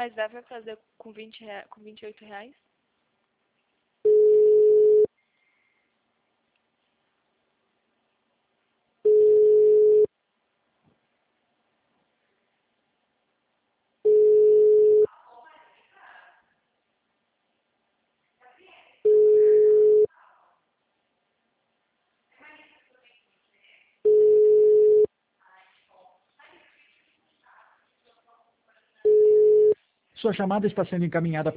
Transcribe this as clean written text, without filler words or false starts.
Mas dá pra fazer com 28 reais? Sua chamada está sendo encaminhada